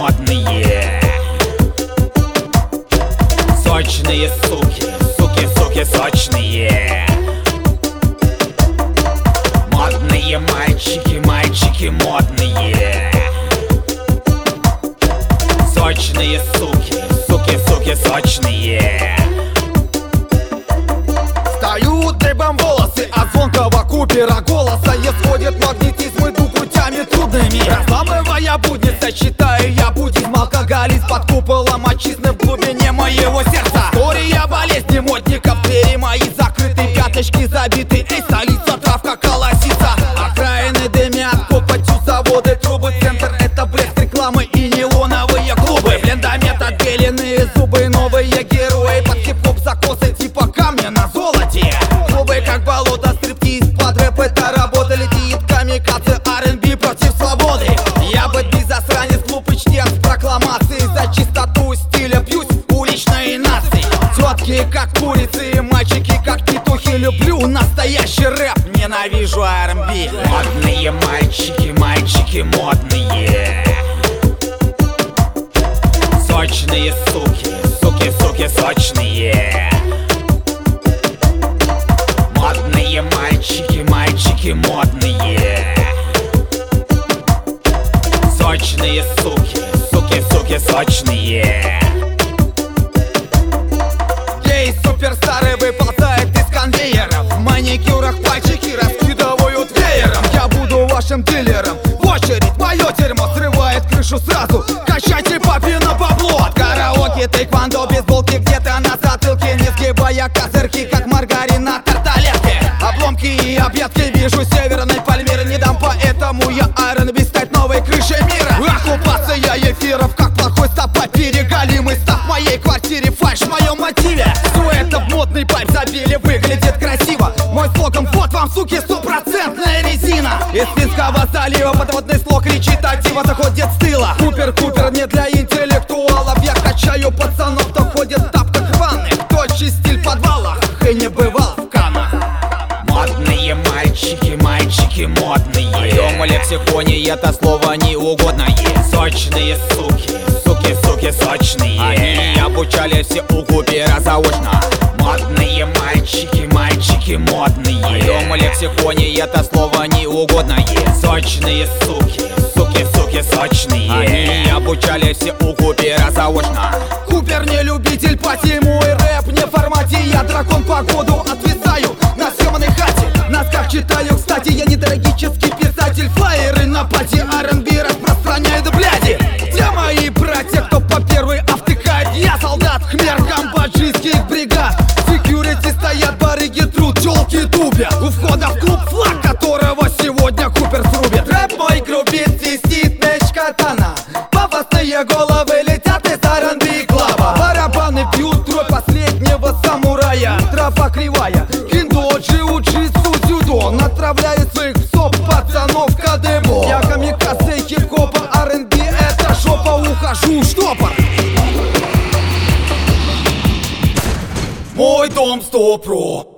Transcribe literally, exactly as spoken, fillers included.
модные. Сочные суки, суки, суки сочные. Модные мальчики, мальчики модные. Сочные суки, суки, суки сочные. Встают дыбом волосы от звонкого Купера голоса. Исходит магнетизм, иду путями трудными, разламывая будни, сочетаю я буддизм, алкоголизм под куполом отчизны в глубине моего сердца. История болезни модников, двери мои закрыты, пяточки забиты. Эй, столица, травка колосится, окраины дымят, копотью заводы, трубы. Центр — это блеск рекламы и неоновые клубы. Блендомет, отбеленные зубы, новые герои под хип-хоп закосы типа камня на золоте. Клубы как болото, стриптиз, под рэп это работа. Летит камикадзе, ар энд би против свободы. Я бэтби засранец, глупый чтец прокламации. За чистоту стиля бьюсь уличной нации. Тетки как курицы, мальчики как петухи. Люблю настоящий рэп, ненавижу ар энд би. Модные мальчики, мальчики модные. Сочные суки, суки, суки сочные. Модные мальчики, мальчики модные. Сочные суки, суки, суки сочные. Гей, суперстары выползает из конвейеров. В маникюрах пальчики раскидывают веером. Я буду вашим дилером. В очередь мое дерьмо срывает крышу сразу. Качайте папе на бабло. От караоке, тэквондо, бейсболки где-то на затылке, не сгибая козырьки, как маргарин на тарталетке. Обломки и объедки вижу северной Пальмиры. Не дам, поэтому я ар энд би стать новой крышей мира. Оккупация эфиров, как плохой стопа, переголимый став в моей квартире. Фальш в моем мотиве. Все это в модный пайп забили, выглядит красиво. Мой слоган: вот вам, суки, стопроцентная резина. Из Финского залива подводный слог кричит актива, заходит с тыла. Купер, Купер не для интеллектуалов. Я качаю пацанов, кто ходит в тапках рваных, кто чистиль в подвалах и не бывал в Каннах. Модные мальчики, мальчики модные. В моем лексиконе это слово неугодное. Сочные суки, суки, суки сочные. Они обучали все у Купера заочно. Модные мальчики, мальчики модные. В моем лексиконе это слово неугодное. Сочные суки, суки, суки сочные. Они обучали все у Купера заочно. Купер не любитель пати, мой рэп не в формате. Я дракон по году отвисаю на съемной хате. Носках читаю, кстати, я не трагический писатель. Флайеры на пати, ар энд би распространяют бляди. Где мои братья, кто по первой автыкает? Я солдат, хмер камбоджийских бригад. Секьюрити стоят, барыги труд, тёлки тупят. У входа в клуб флаг, которого сегодня Купер срубит. Рэп мой грубит, свистит меч катана. Пафосные головы летят из ар энд би клаба. Барабаны бьют кровь последнего самурая. Тропа кривая, киндо, джиу-джитсу, дзюдо. Натравляю своих псов, пацанов, кадебо. Я камикадзе хип-хопа, ар энд би это жопа. Ухожу в штопор. Мой дом сто про.